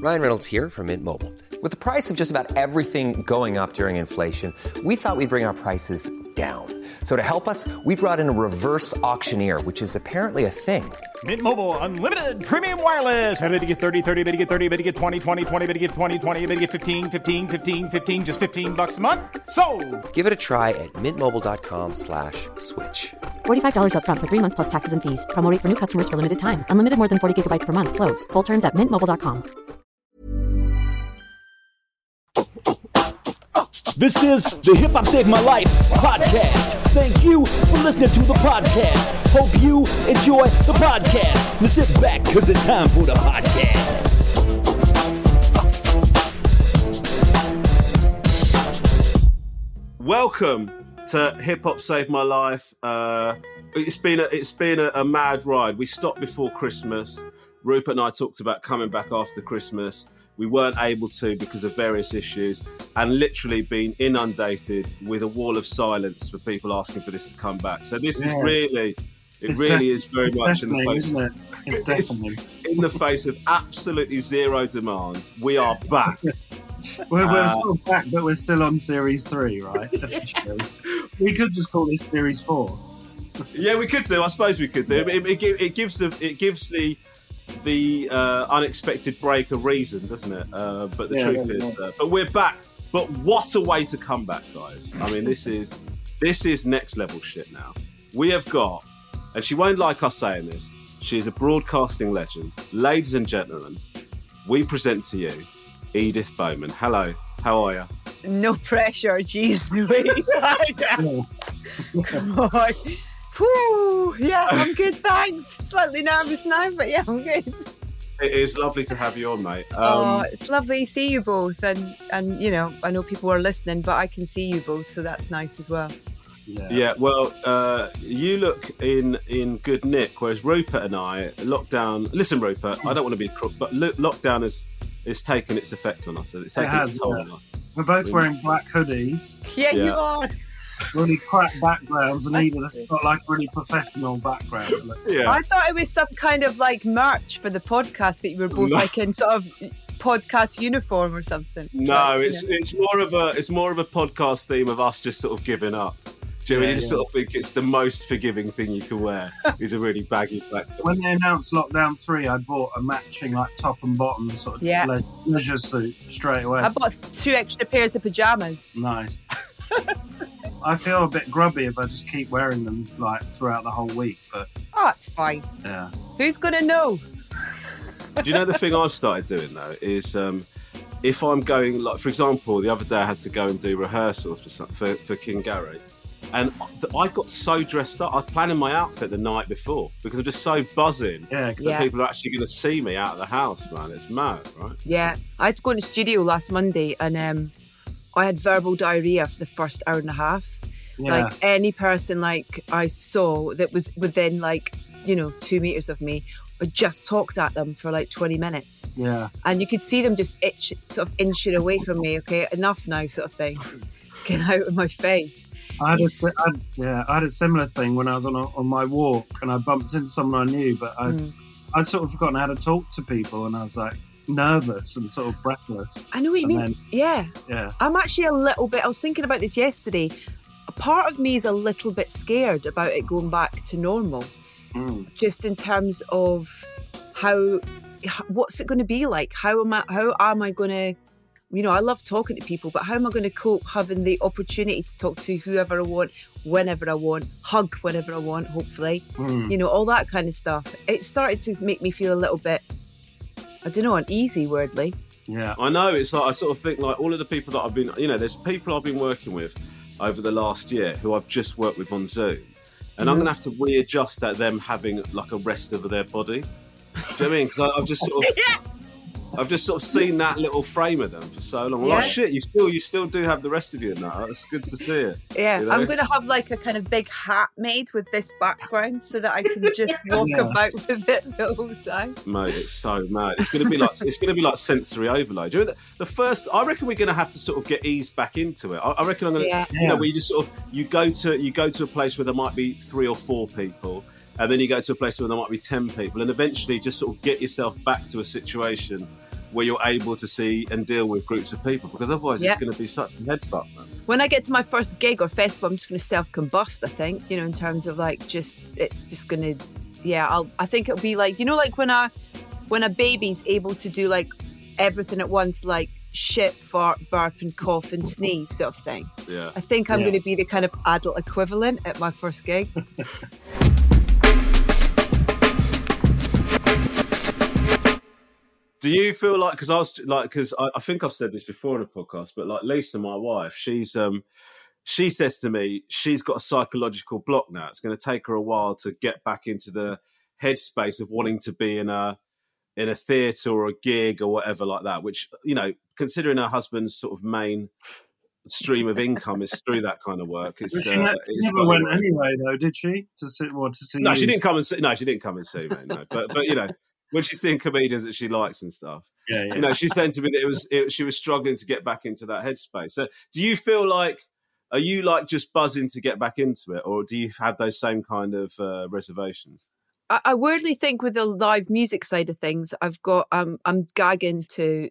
Ryan Reynolds here from Mint Mobile. With the price of just about everything going up during inflation, we thought we'd bring our prices down. So to help us, we brought in a reverse auctioneer, which is apparently a thing. Mint Mobile Unlimited Premium Wireless. How to get 30, 30, bit to get 30, bit to get 20, 20, 20, bit to get 20, 20, bit to get 15, 15, 15, 15, just $15 a month? Sold! Give it a try at mintmobile.com/switch. $45 up front for 3 months plus taxes and fees. Promo rate for new customers for limited time. Unlimited more than 40 gigabytes per month. Slows full terms at mintmobile.com. This is the Hip Hop Saved My Life podcast. Thank you for listening to the podcast. Hope you enjoy the podcast. Now sit back, because it's time for the podcast. Welcome to Hip Hop Saved My Life. It's been a mad ride. We stopped before Christmas. Rupert and I talked about coming back after Christmas. We weren't able to because of various issues, and literally been inundated with a wall of silence for people asking for this to come back. So this is really, it really is very much in the face, isn't it? It's definitely in the face of absolutely zero demand. We are back. We're still back, but we're still on Series 3, right? Officially. We could just call this Series 4. Yeah, we could do. I suppose we could do. It gives the unexpected break a reason, doesn't it? But the truth is, but we're back. But what a way to come back, guys! I mean, this is next level shit now. We have got, and she won't like us saying this, she is a broadcasting legend. Ladies and gentlemen, we present to you Edith Bowman. Hello, how are you? No pressure, jeez Louise. God. Whew, yeah, I'm good, thanks. Slightly nervous now, but yeah, I'm good. It is lovely to have you on, mate. It's lovely to see you both, and you know, I know people are listening, but I can see you both, so that's nice as well. Yeah. Well, you look in good nick, whereas Rupert and I, lockdown. Listen, Rupert, I don't want to be a crook, but lockdown has taken its effect on us. It's taken its toll on us. We're both wearing black hoodies. Yeah, you are. Really crap backgrounds, and Edith has got like really professional background. Yeah. I thought it was some kind of like merch for the podcast that you were both like in sort of podcast uniform or something. No, it's more of a podcast theme of us just sort of giving up. Do you know, you just sort of think it's the most forgiving thing you can wear is a really baggy black. When they announced Lockdown 3, I bought a matching like top and bottom sort of leisure suit straight away. I bought 2 extra pairs of pajamas. Nice. I feel a bit grubby if I just keep wearing them like throughout the whole week, but it's fine. Yeah. Who's gonna know? Do you know the thing I've started doing though is if I'm going, like for example, the other day I had to go and do rehearsals for King Gary, and I got so dressed up. I was planning my outfit the night before because I'm just so buzzing. Yeah, because people are actually going to see me out of the house, man. It's mad, right? Yeah, I had to go in the studio last Monday, and I had verbal diarrhea for the first hour and a half. Yeah. Like any person like I saw that was within 2 meters of me, I just talked at them for like 20 minutes. Yeah. And you could see them just sort of inching away from me. Okay, enough now, sort of thing. Get out of my face. I had a similar thing when I was on my walk, and I bumped into someone I knew, but I'd sort of forgotten how to talk to people, and I was like nervous and sort of breathless. I know what you mean. Then, yeah. I'm actually a little bit, I was thinking about this yesterday. A part of me is a little bit scared about it going back to normal. Just in terms of what's it going to be like? How am I going to, I love talking to people, but how am I going to cope having the opportunity to talk to whoever I want, whenever I want, hug whenever I want, hopefully, all that kind of stuff. It started to make me feel a little bit, I don't know, uneasy, weirdly. Yeah. I know, it's like, I sort of think like all of the people that I've been, there's people I've been working with over the last year who I've just worked with on Zoom. And I'm going to have to readjust at them having like a rest of their body. Do you know what I mean? Because I've just sort of seen that little frame of them for so long. Well, oh shit, you still do have the rest of you now. It's good to see it. Yeah, I'm going to have like a kind of big hat made with this background so that I can just walk about with it the whole time. Mate, it's so mad. It's going to be like sensory overload. You know, I reckon we're going to have to sort of get eased back into it. I reckon I'm going to, where you just sort of you go to a place where there might be 3 or 4 people. And then you go to a place where there might be 10 people, and eventually just sort of get yourself back to a situation where you're able to see and deal with groups of people, because otherwise Yeah. it's going to be such a head fuck, man. When I get to my first gig or festival, I'm just going to self-combust, I think, you know, in terms of like it's just going to, I think it'll be like, you know, like when a baby's able to do like everything at once, like shit, fart, burp and cough and sneeze sort of thing. Yeah. I think I'm going to be the kind of adult equivalent at my first gig. Do you feel like, because I think I've said this before in a podcast, but like Lisa, my wife, she says to me, she's got a psychological block now. It's going to take her a while to get back into the headspace of wanting to be in a theatre or a gig or whatever like that, which, you know, considering her husband's sort of main stream of income is through that kind of work. It's, She never went anyway, though, did she? To see No, you? she didn't come and see. No, she didn't come and see me. No, but you know, when she's seeing comedians that she likes and stuff, Yeah. you know, she's saying to me that she was struggling to get back into that headspace. So, do you feel like, are you like just buzzing to get back into it, or do you have those same kind of reservations? I weirdly think with the live music side of things, I've got I'm gagging to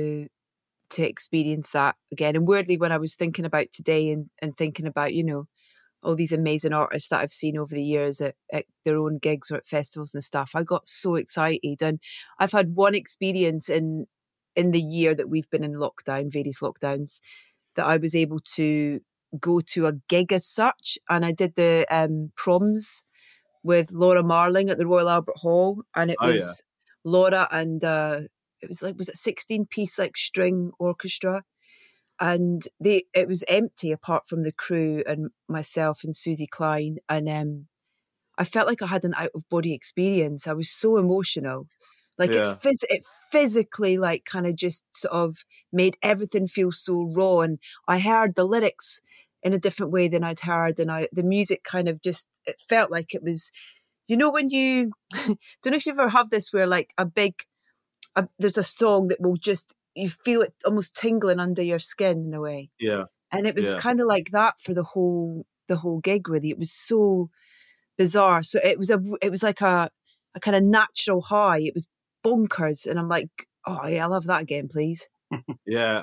experience that again. And weirdly, when I was thinking about today and thinking about, you know, all these amazing artists that I've seen over the years at their own gigs or at festivals and stuff, I got so excited. And I've had one experience in the year that we've been in lockdown, various lockdowns, that I was able to go to a gig as such. And I did the proms with Laura Marling at the Royal Albert Hall. And it was Laura and it was 16-piece like string orchestra. And it was empty apart from the crew and myself and Susie Klein. And I felt like I had an out-of-body experience. I was so emotional. Like it physically like kind of just sort of made everything feel so raw. And I heard the lyrics in a different way than I'd heard. And the music kind of just, it felt like it was, you know, when you, don't know if you ever have this where like there's a song that will just, you feel it almost tingling under your skin in a way. Yeah. And it was kind of like that for the whole gig, really. It was so bizarre. So it was like a kind of natural high. It was bonkers. And I'm like, oh yeah, I'll have that again, please. Yeah.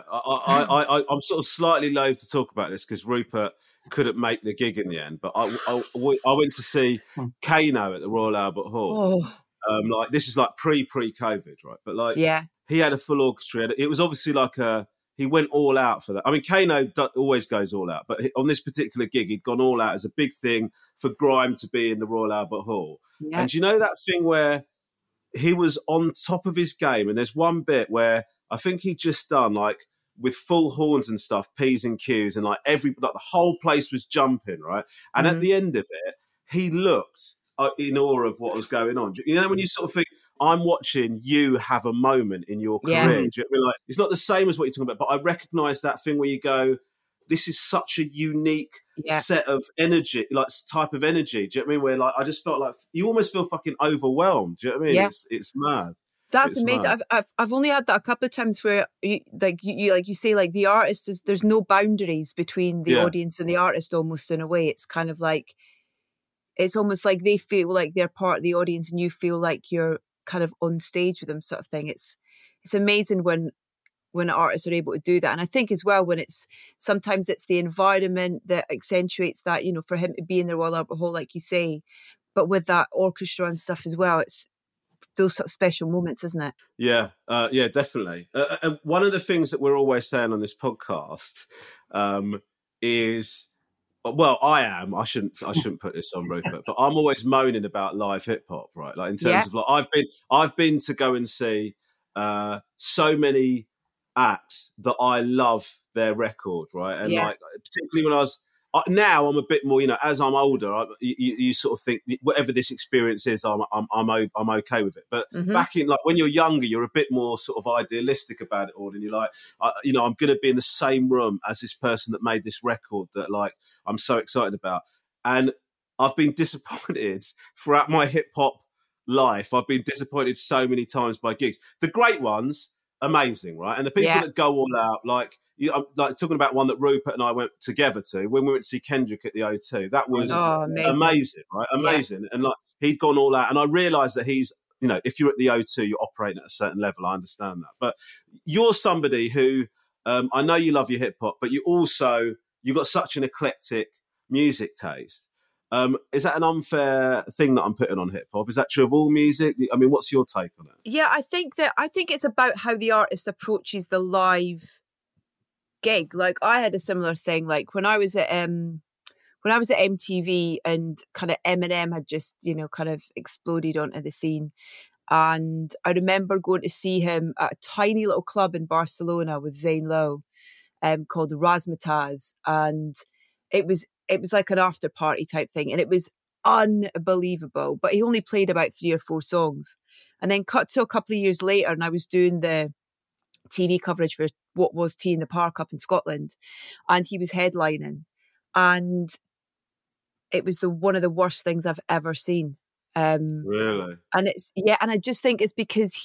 I'm sort of slightly loath to talk about this because Rupert couldn't make the gig in the end, but I went to see Kano at the Royal Albert Hall. Oh. Like this is like pre-COVID, right? But like, he had a full orchestra. It was obviously like he went all out for that. I mean, Kano always goes all out, but on this particular gig, he'd gone all out as a big thing for Grime to be in the Royal Albert Hall. Yeah. And you know that thing where he was on top of his game, and there's one bit where I think he'd just done like with full horns and stuff, P's and Q's, and like the whole place was jumping, right? And at the end of it, he looked in awe of what was going on. You know, when you sort of think, I'm watching you have a moment in your career. Do you know what I mean? Like, it's not the same as what you're talking about, but I recognise that thing where you go, this is such a unique set of energy, like type of energy. Do you know what I mean? Where like I just felt like you almost feel fucking overwhelmed. Do you know what I mean? Yeah. It's mad. That's amazing. I've only had that a couple of times where you say like the artist is, there's no boundaries between the audience and the artist almost in a way. It's kind of like, it's almost like they feel like they're part of the audience and you feel like you're kind of on stage with them sort of thing. It's amazing when artists are able to do that. And I think as well when sometimes it's the environment that accentuates that, you know, for him to be in the Royal Albert Hall, like you say, but with that orchestra and stuff as well, it's those sort of special moments, isn't it? Yeah, definitely. And one of the things that we're always saying on this podcast is, well, I shouldn't put this on Rupert, but I'm always moaning about live hip hop, right? Like in terms of like I've been to go and see so many acts that I love their record, right? And like particularly when I was now I'm a bit more, you know, as I'm older, you sort of think whatever this experience is, I'm okay with it. But back in like when you're younger, you're a bit more sort of idealistic about it all, and you're like, you know, I'm going to be in the same room as this person that made this record that like I'm so excited about. And I've been disappointed throughout my hip hop life. I've been disappointed so many times by gigs. The great ones, amazing, right? And the people that go all out, like. I'm like talking about one that Rupert and I went together to when we went to see Kendrick at the O2. That was amazing, right? Amazing. Yeah. And like he'd gone all out, and I realised that he's you know, if you're at the O2, you're operating at a certain level. I understand that. But you're somebody who, I know you love your hip hop, but you've got such an eclectic music taste. Is that an unfair thing that I'm putting on hip hop? Is that true of all music? I mean, what's your take on it? Yeah, I think it's about how the artist approaches the live gig. Like, I had a similar thing. Like, when I was at MTV and kind of Eminem had just, you know, kind of exploded onto the scene. And I remember going to see him at a tiny little club in Barcelona with Zane Lowe, called Razzmatazz. And it was like an after party type thing. And it was unbelievable. But he only played about 3 or 4 songs. And then cut to a couple of years later, and I was doing the TV coverage for what was Tea in the Park up in Scotland. And he was headlining. And it was one of the worst things I've ever seen. Really? And and I just think it's because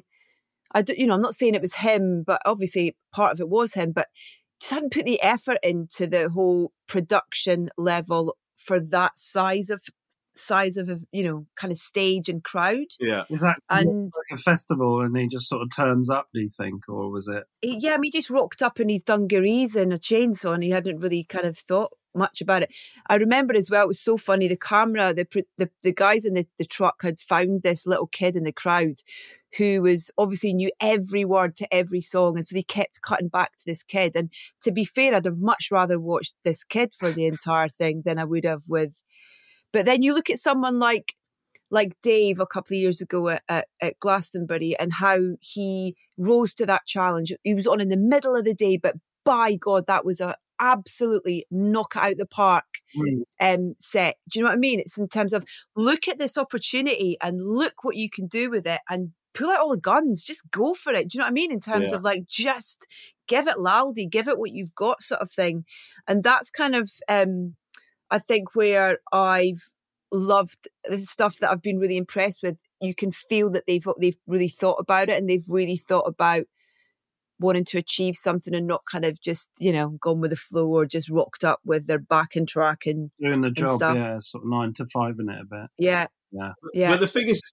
I'm not saying it was him, but obviously part of it was him, but just hadn't put the effort into the whole production level for that size of you know, kind of stage and crowd. Yeah. Is that like a festival and he just sort of turns up, do you think, or was it? Yeah, I mean, he just rocked up in his dungarees and a chainsaw, and he hadn't really kind of thought much about it. I remember as well, it was so funny, the camera, the guys in the truck had found this little kid in the crowd who was obviously knew every word to every song, and so they kept cutting back to this kid. And to be fair, I'd have much rather watched this kid for the entire thing than I would have with. But then you look at someone like Dave a couple of years ago at Glastonbury, and how he rose to that challenge. He was on in the middle of the day, but by God, that was a absolutely knock it out the park set. Do you know what I mean? It's in terms of, look at this opportunity and look what you can do with it, and pull out all the guns, just go for it. Do you know what I mean? In terms of like, just give it laldy, give it what you've got, sort of thing. And that's kind of, I think, where I've loved the stuff that I've been really impressed with. You can feel that they've really thought about it, and they've really thought about wanting to achieve something and not kind of just, you know, gone with the flow or just rocked up with their backing track and doing the job. Stuff. Yeah, sort of 9 to 5 in it a bit. Yeah. But the thing is,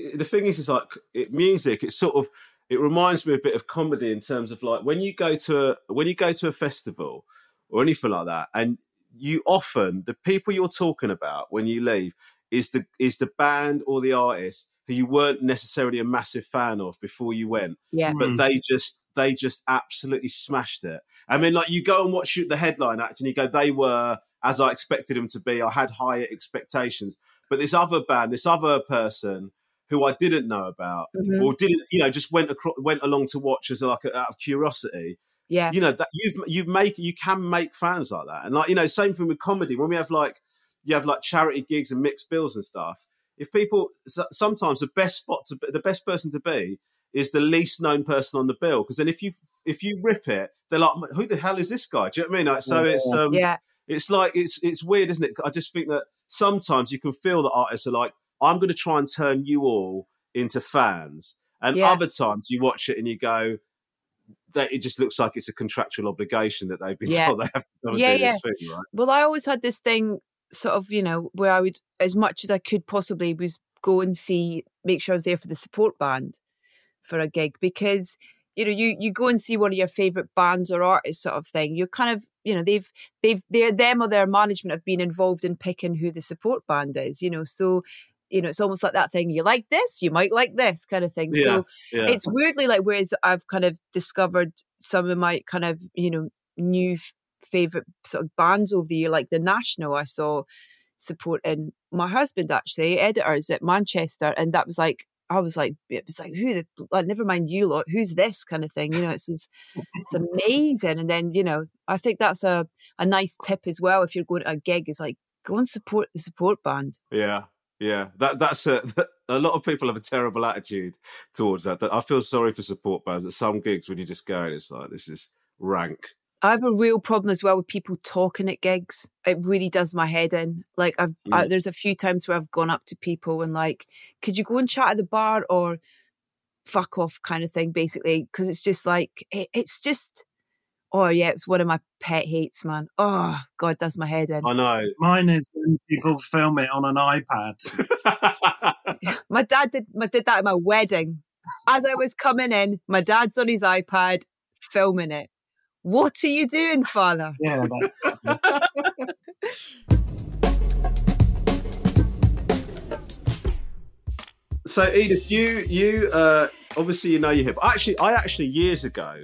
music. It's sort of, it reminds me a bit of comedy in terms of like when you go to a festival or anything like that, and you often, the people you're talking about when you leave is the band or the artist who you weren't necessarily a massive fan of before you went. Yeah. But they just absolutely smashed it. I mean, like, you go and watch the headline act and you go, they were as I expected them to be. I had higher expectations. But this other band, this other person who I didn't know about or didn't, you know, just went along to watch as like out of curiosity. Yeah. You know, that you can make fans like that. And like, you know, same thing with comedy. When we have like, you have like charity gigs and mixed bills and stuff. If people, sometimes the best person to be is the least known person on the bill. Because then if you rip it, they're like, who the hell is this guy? Do you know what I mean? Like, so it's like, it's weird, isn't it? I just think that sometimes you can feel that artists are like, I'm going to try and turn you all into fans. And other times you watch it and you go, that it just looks like it's a contractual obligation that they've been told they have to come and do this thing, right? Well, I always had this thing sort of, you know, where I would, as much as I could possibly, was go and make sure I was there for the support band for a gig, because, you know, you go and see one of your favourite bands or artists sort of thing. You're kind of, you know, them or their management have been involved in picking who the support band is, you know, so, you know, it's almost like that thing, you like this, you might like this kind of thing. So it's weirdly like, whereas I've kind of discovered some of my kind of, you know, new favourite sort of bands over the year, like The National, I saw supporting my husband, actually, editors at Manchester. And that was like, I was like, it was like, never mind you lot, who's this kind of thing? You know, it's amazing. And then, you know, I think that's a nice tip as well. If you're going to a gig, is like, go and support the support band. Yeah. Yeah, that's a lot of people have a terrible attitude towards that. I feel sorry for support bands at some gigs when you just go and it's like, this is rank. I have a real problem as well with people talking at gigs. It really does my head in. Like there's a few times where I've gone up to people and like, could you go and chat at the bar, or fuck off kind of thing, basically. Because it's just like, it's just, oh yeah, it's one of my pet hates, man. Oh God, does my head in. I know. Mine is when people film it on an iPad. My dad did that at my wedding. As I was coming in, my dad's on his iPad filming it. What are you doing, Father? Yeah. So Edith, you obviously you know your hip. I actually years ago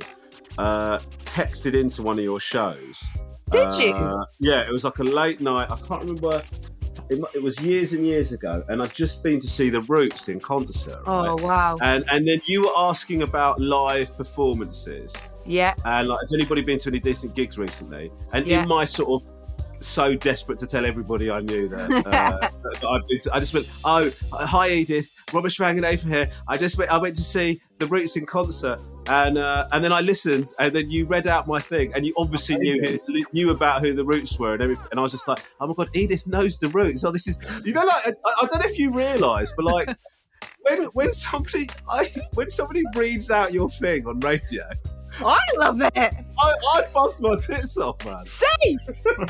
texted into one of your shows. Did you? Yeah, it was like a late night. I can't remember. It was years and years ago, and I'd just been to see the Roots in concert. Right? Oh wow! And then you were asking about live performances. Yeah. And like, has anybody been to any decent gigs recently? And Yeah. in my sort of so desperate to tell everybody I knew that, that I'd been to, I just went, oh, hi Edith, Robert Schwangenhafer here. I went to see the Roots in concert, and then I listened, and then you read out my thing, and you obviously knew about who the Roots were and everything. And I was just like, oh my god, Edith knows the Roots. Oh, this is, you know, like I don't know if you realise, but like when somebody reads out your thing on radio. I love it. I bust my tits off, man. Same.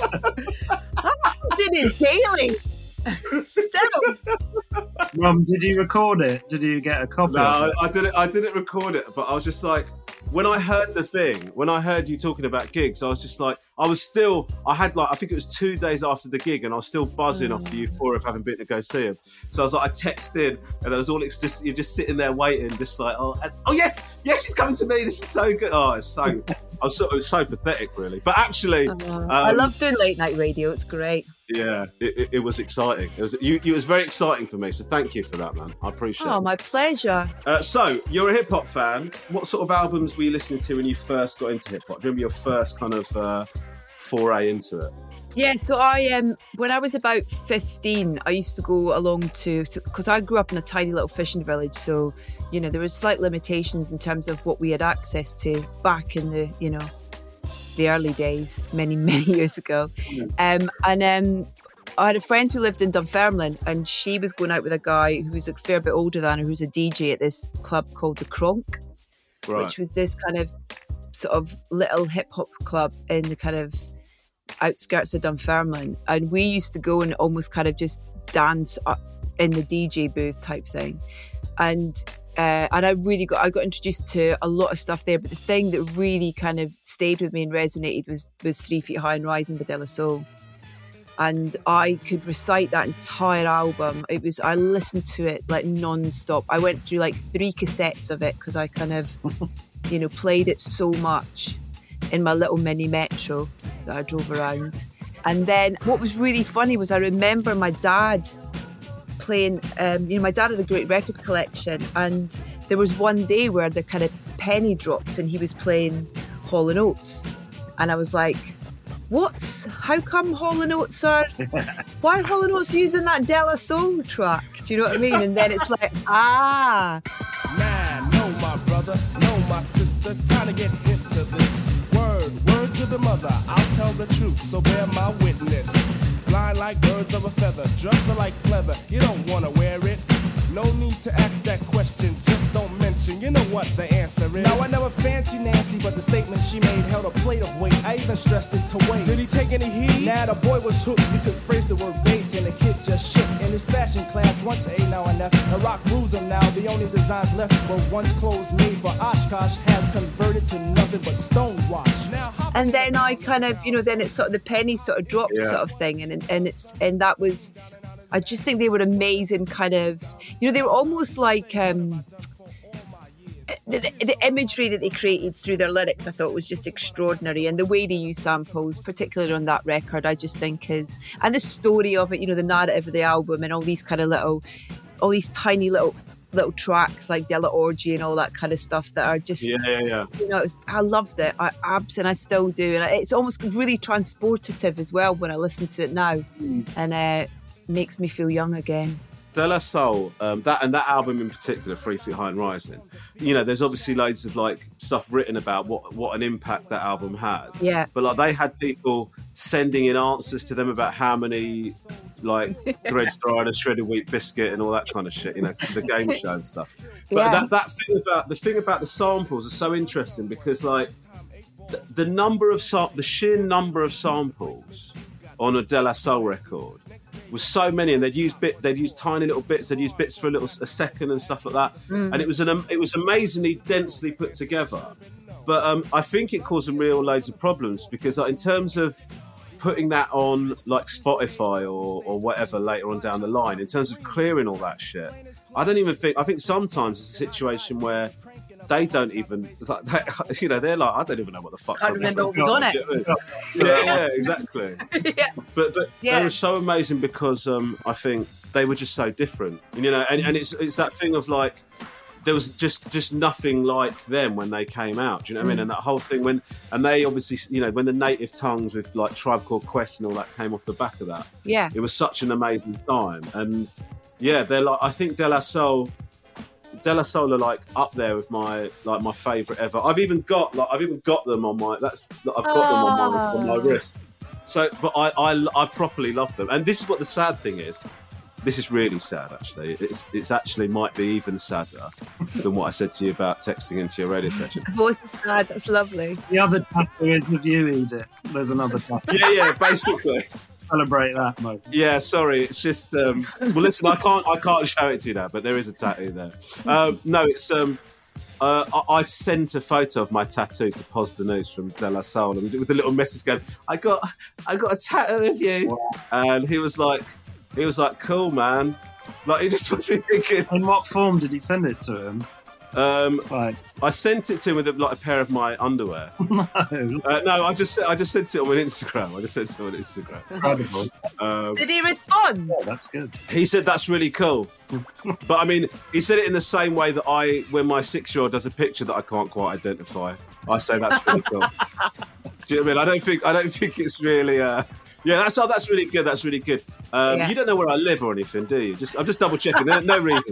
I'm doing it daily. Still. Mum, did you record it? Did you get a copy? No, I didn't record it, but I was just like, when I heard the thing, when I heard you talking about gigs, I was just like, I think it was 2 days after the gig, and I was still buzzing off the euphoria of having been to go see him. So I was like, I texted, and I was all you're just sitting there waiting, just like, oh yes, she's coming to me. This is so good. Oh, it was so pathetic, really. But actually, I love doing late night radio. It's great. Yeah, it was exciting. It was very exciting for me. So thank you for that, man. I appreciate it. Oh, my pleasure. So you're a hip hop fan. What sort of albums were you listening to when you first got into hip hop? Do you remember your first kind of foray into it? Yeah, so when I was about 15, I used to go along because I grew up in a tiny little fishing village, so, you know, there was slight limitations in terms of what we had access to back in the, you know, the early days, many, many years ago. I had a friend who lived in Dunfermline, and she was going out with a guy who was a fair bit older than her, who's a DJ at this club called the Kronk, which was this kind of sort of little hip-hop club in the kind of outskirts of Dunfermline. And we used to go and almost kind of just dance in the DJ booth type thing. And I got introduced to a lot of stuff there, but the thing that really kind of stayed with me and resonated was 3 Feet High and Rising by De La Soul. And I could recite that entire album. I listened to it like non-stop. I went through like 3 cassettes of it because I kind of, you know, played it so much in my little mini Metro that I drove around. And then what was really funny was I remember my dad playing, my dad had a great record collection, and there was one day where the kind of penny dropped and he was playing Hall & Oates, and I was like, how come Hall & Oates why are Hall & Oates using that De La Soul track? Do you know what I mean? And then it's like, Nah, know my brother, know my sister, time to get hip to this. Word to the mother, I'll tell the truth, so bear my witness. Blind like birds of a feather, drugs are like pleather, you don't wanna wear it. No need to ask that question, just don't mention, you know what the answer is. Now I never fancy Nancy, but the statement she made held a plate of weight. I even stressed it to weight. Did he take any heed? Nah, the boy was hooked, you could phrase the word bass, and the kid just shook. In his fashion class, once A, now and F, the rock rules him now, the only designs left were once clothes made for Oshkosh, has converted to nothing but stonewash. And then I kind of, you know, then it's sort of the penny sort of dropped sort of thing, and that was, I just think they were amazing kind of, you know, they were almost like the imagery that they created through their lyrics, I thought was just extraordinary, and the way they use samples, particularly on that record, I just think is, and the story of it, you know, the narrative of the album and all these kind of all these tiny little tracks like Della Orgy and all that kind of stuff that are just, you know, I loved it. I still do, and it's almost really transportative as well when I listen to it now, and makes me feel young again. De La Soul, that album in particular, 3 Feet High and Rising, you know, there's obviously loads of like stuff written about what an impact that album had. Yeah. But like they had people sending in answers to them about how many like threads there are in a shredded wheat biscuit and all that kind of shit, you know, the game show and stuff. But the thing about the samples is so interesting because like the sheer number of samples on a De La Soul record was so many, and they'd use tiny little bits, they'd use bits for a second and stuff like that, and it was amazingly densely put together. But I think it caused them real loads of problems because, like, in terms of putting that on like Spotify or whatever later on down the line, in terms of clearing all that shit, I think sometimes it's a situation where they don't even, like, you know, they're like, I don't even know what the fuck. I remember what was on it. Yeah, exactly. Yeah. But they were so amazing because I think they were just so different, you know, and it's that thing of like, there was just nothing like them when they came out. Do you know what I mean? And that whole thing and they obviously, you know, when the Native Tongues with like Tribe Called Quest and all that came off the back of that, it was such an amazing time. And yeah, they're like, I think De La Soul are like up there with my favourite ever. I've even got them on my on my wrist. So, but I properly love them. And this is what the sad thing is. This is really sad, actually. It's actually might be even sadder than what I said to you about texting into your radio session. The voice is sad. That's lovely. The other tattoo is with you, Edith. There's another tattoo. Yeah, basically. Celebrate that moment. Yeah, sorry. It's just well, listen, I can't show it to you now, but there is a tattoo there. No, it's I sent a photo of my tattoo to Pos the News from De La Soul, and with a little message going, I got a tattoo of you, and he was like, cool, man. Like, he just must be thinking. In what form did he send it to him? I sent it to him with a pair of my underwear. No, I just sent it on Instagram. Incredible. Did he respond? Oh, that's good. He said that's really cool. But I mean, he said it in the same way that when my 6-year-old does a picture that I can't quite identify, I say that's really cool. Do you know what I mean? I don't think it's really. Yeah, that's really good. That's really good. You don't know where I live or anything, do you? I'm just double checking. No reason.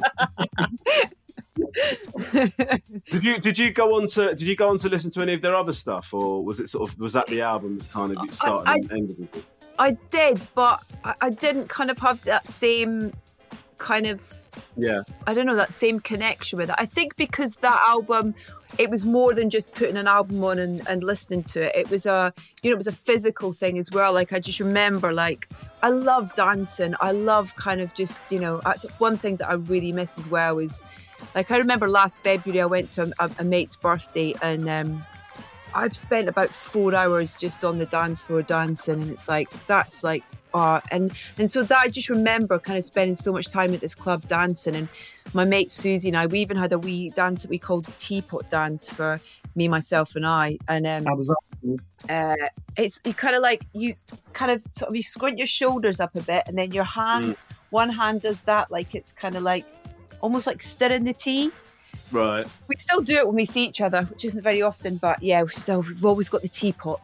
Did you go on to listen to any of their other stuff, or was that the album that kind of started and ended with it? I did, but I didn't kind of have that same kind of I don't know, that same connection with it. I think because that album, it was more than just putting an album on and listening to it. It was a physical thing as well. Like, I just remember, like, I love dancing. I love kind of just, you know, that's one thing that I really miss as well is, like, I remember last February I went to a mate's birthday, and I've spent about 4 hours just on the dance floor dancing, and it's like, that's like, and so that I just remember kind of spending so much time at this club dancing. And my mate Susie and I, we even had a wee dance that we called the teapot dance for me, myself and I. And how was that? it's you kind of sort of you squint your shoulders up a bit, and then your hand, one hand does that, like it's kind of like almost like stirring the tea. Right. We still do it when we see each other, which isn't very often, but yeah, we've always got the teapot.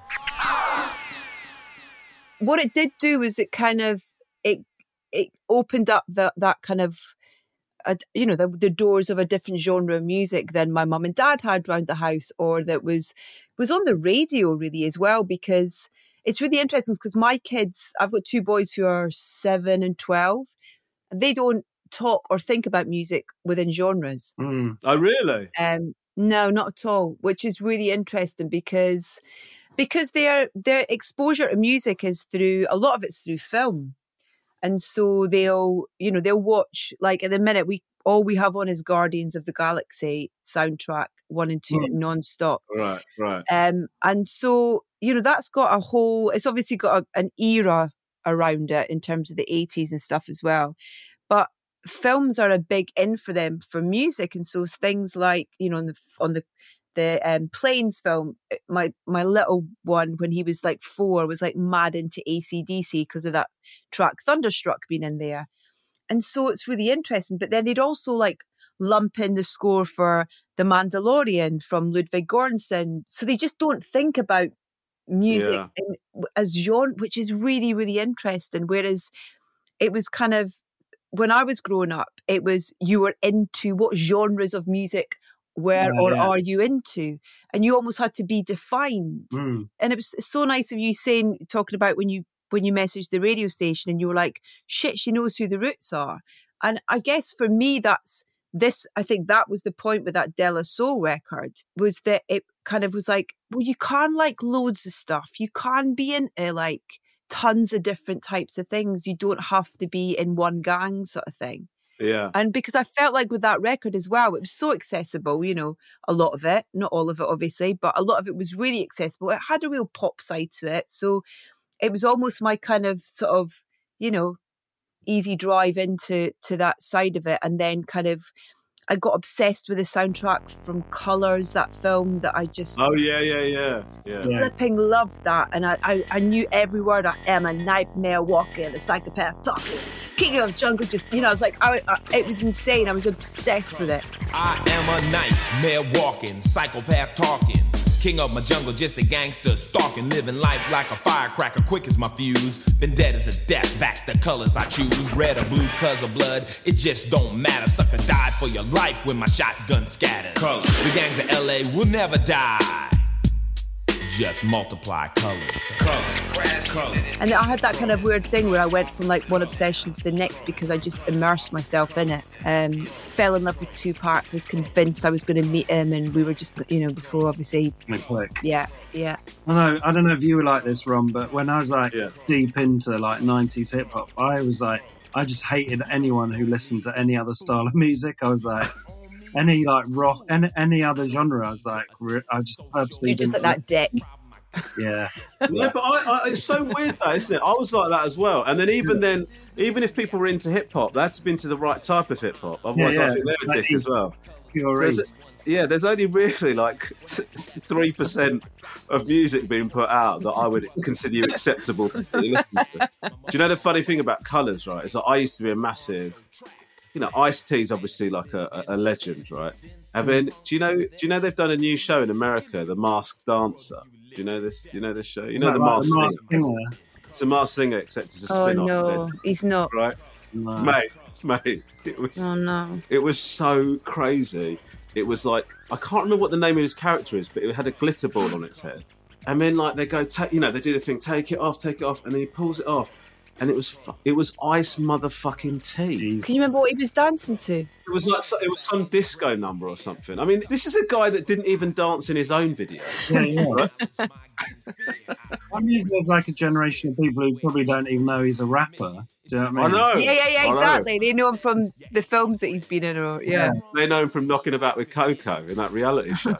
What it did do was it kind of it opened up that kind of the doors of a different genre of music than my mum and dad had round the house, or that was on the radio really as well. Because it's really interesting because my kids, I've got 2 boys who are 7 and 12, and they don't talk or think about music within genres. Oh, really? No, not at all. Which is really interesting because their exposure to music is through, a lot of it's through film. And so they'll watch, like at the minute all we have on is Guardians of the Galaxy soundtrack 1 and 2 non-stop. Right. And so, that's got it's obviously got an era around it in terms of the 80s and stuff as well. But films are a big in for them for music. And so things like, on the Planes film, my little one, when he was like 4, was like mad into AC/DC because of that track Thunderstruck being in there. And so it's really interesting. But then they'd also like lump in the score for The Mandalorian from Ludwig Göransson. So they just don't think about music as genre, which is really, really interesting. Whereas it was kind of, when I was growing up, it was, you were into what genres of music are you into, and you almost had to be defined. And it was so nice of you talking about when you messaged the radio station and you were like, shit, she knows who the Roots are. And I guess for me, I think that was the point with that De La Soul record, was that it kind of was like, well, you can like loads of stuff. You can be into like tons of different types of things. You don't have to be in one gang sort of thing. Yeah. And because I felt like with that record as well, it was so accessible, you know, a lot of it, not all of it, obviously, but a lot of it was really accessible. It had a real pop side to it. So it was almost my kind of sort of, you know, easy drive into that side of it. And then kind of, I got obsessed with the soundtrack from Colours, that film that I just... Oh, yeah. Flipping loved that. And I knew every word. I am a nightmare walking, a psychopath talking, king of jungle, just, you know, I was like, it was insane. I was obsessed with it. I am a nightmare walking, psychopath talking, king of my jungle, just a gangster, stalking, living life like a firecracker, quick as my fuse. Been dead as a death, back the colors I choose, red or blue, cause of blood, it just don't matter. Sucker died for your life when my shotgun scatters. Colors. The gangs of LA will never die. Just multiply colors. And I had that kind of weird thing where I went from like one obsession to the next because I just immersed myself in it. Fell in love with Tupac, was convinced I was going to meet him, and we were just, you know, before obviously. Yeah. I don't know if you were like this, Ron, but when I was like deep into like 90s hip hop, I was like, I just hated anyone who listened to any other style of music. I was like, any like rock, any other genre, I was like, I just purposely. You're just like that dick. Yeah. No, but I it's so weird though, isn't it? I was like that as well. And then even if people were into hip hop, they had to be into the right type of hip hop. Otherwise, I think they're a dick as well. There's only really like 3% of music being put out that I would consider acceptable to listen to. Do you know the funny thing about Colours, right? Is that I used to be a massive, you know, Ice-T's obviously like a legend, right? And then do you know they've done a new show in America, The Masked Dancer? Do you know this? Do you know this show? You know The Masked Singer. It's a Masked Singer, except it's a spin-off. Oh no, he's not. Right, No. mate. It was. Oh no. It was so crazy. It was like, I can't remember what the name of his character is, but it had a glitter ball on its head. And then like they go, they do the thing, take it off, and then he pulls it off. And it was Ice motherfucking T. Can you remember what he was dancing to? It was some disco number or something. I mean, this is a guy that didn't even dance in his own video. Yeah. Right? I'm using there's like a generation of people who probably don't even know he's a rapper. Do you know what I mean? I know. Yeah, exactly. They know him from the films that he's been in, or They know him from Knocking About with Coco in that reality show.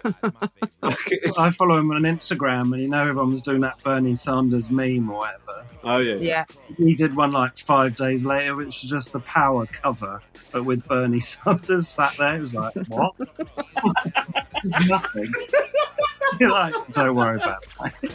I follow him on Instagram, and you know everyone was doing that Bernie Sanders meme or whatever. Oh yeah. Yeah. He did one like 5 days later, which was just the Power cover, but with Bernie Sanders sat there. It was like, what? It's nothing. You're like, don't worry about it.